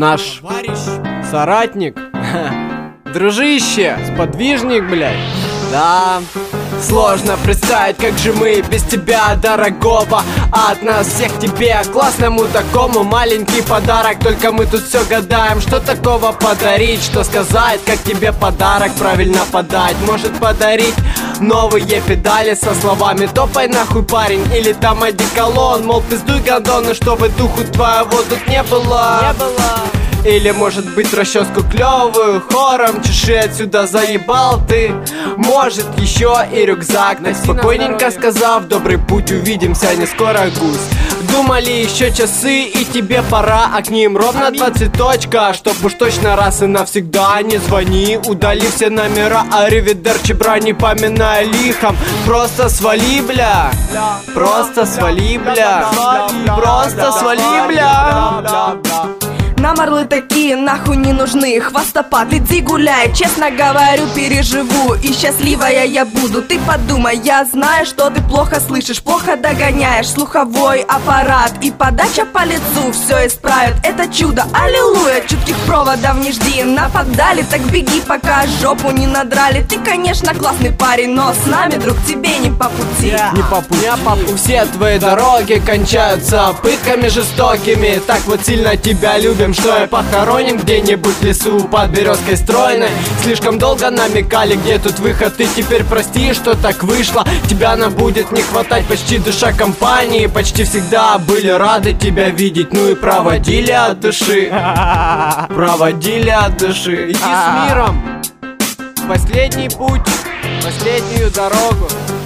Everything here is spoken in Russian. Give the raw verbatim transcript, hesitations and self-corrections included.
наш соратник, дружище, сподвижник, блядь. Да, сложно представить, как же мы без тебя, дорогого. От нас всех тебе, классному такому, маленький подарок. Только мы тут все гадаем, что такого подарить, что сказать, как тебе подарок правильно подать. Может подарить новые педали со словами «Топай нахуй, парень», или там одеколон, мол, пиздуй, гадоны, чтобы духу твоего тут не было. Не было. Или может быть расческу клевую хором чеши отсюда, заебал ты. Может еще и рюкзак, так спокойненько сказав добрый путь, увидимся не скоро, гусь. Думали еще часы и тебе пора, а к ним ровно два цветочка. Чтоб уж точно раз и навсегда не звони, удали все номера, аривидерчи, бра, не поминай лихом. Просто свали, бля, просто свали, бля, просто свали, бля. Нам орлы такие нахуй не нужны. Хвостопад, иди гуляй, честно говорю, переживу. И счастливая я буду, ты подумай. Я знаю, что ты плохо слышишь, плохо догоняешь слуховой аппарат. И подача по лицу все исправит, это чудо, аллилуйя. Чутких проводов не жди, нападали, так беги, пока жопу не надрали. Ты, конечно, классный парень, но с нами, друг, тебе не по пути. Не по пути, не по пути. Все твои дороги кончаются пытками жестокими. Так вот сильно тебя любим, что и похороним где-нибудь в лесу под березкой стройной. Слишком долго намекали, где тут выход, и теперь прости, что так вышло. Тебя нам будет не хватать, почти душа компании. Почти всегда были рады тебя видеть, ну и проводили от души. Проводили от души. Иди с миром, последний путь, последнюю дорогу.